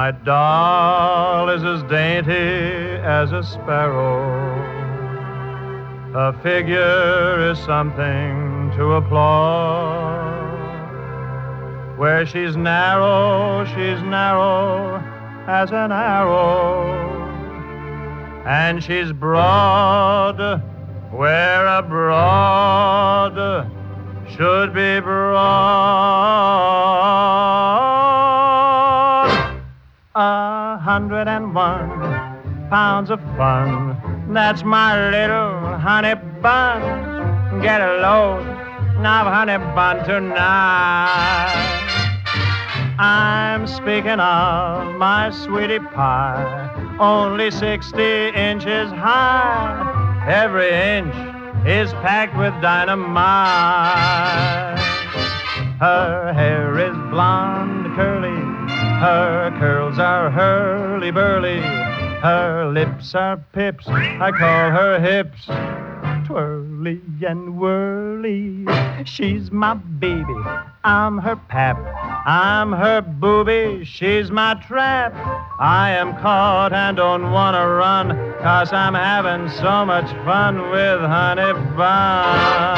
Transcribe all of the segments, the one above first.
My doll is as dainty as a sparrow. Her figure is something to applaud. Where she's narrow as an arrow. And she's broad where a broad should be broad. 101 pounds of fun, that's my little honey bun. Get a load of honey bun tonight. I'm speaking of my sweetie pie, only 60 inches high. Every inch is packed with dynamite. Her hair is blonde, curly, her curls are hurly-burly, her lips are pips, I call her hips twirly and whirly. She's my baby, I'm her pap, I'm her booby, she's my trap. I am caught and don't want to run, 'cause I'm having so much fun with Honey Bun.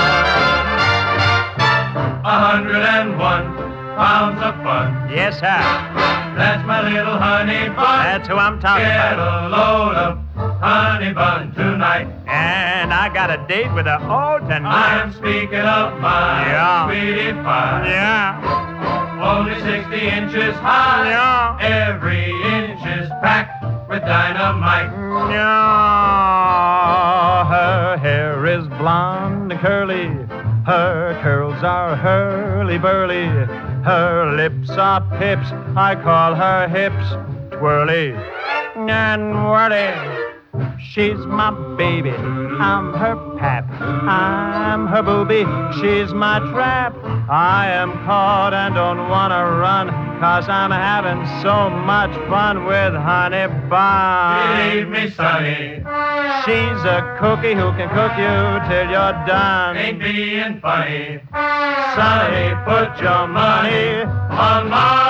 101 pounds of fun. Yes, sir. That's my little honey bun. That's who I'm talking Get about. a load of honey bun tonight. And I got a date with her all tonight. I'm speaking of my sweetie pie. Yeah. Only 60 inches high. Yeah. Every inch is packed with dynamite. Yeah. Her hair is blonde and curly, her curls are hurly-burly, her lips are pips, I call her hips twirly and whirly. She's my baby, I'm her pap, I'm her booby, she's my trap. I am caught and don't want to run, 'cause I'm having so much fun with Honey Bun. Believe me, sonny, She's a cookie who can cook you till you're done. ain't being funny. Sonny, put your money On my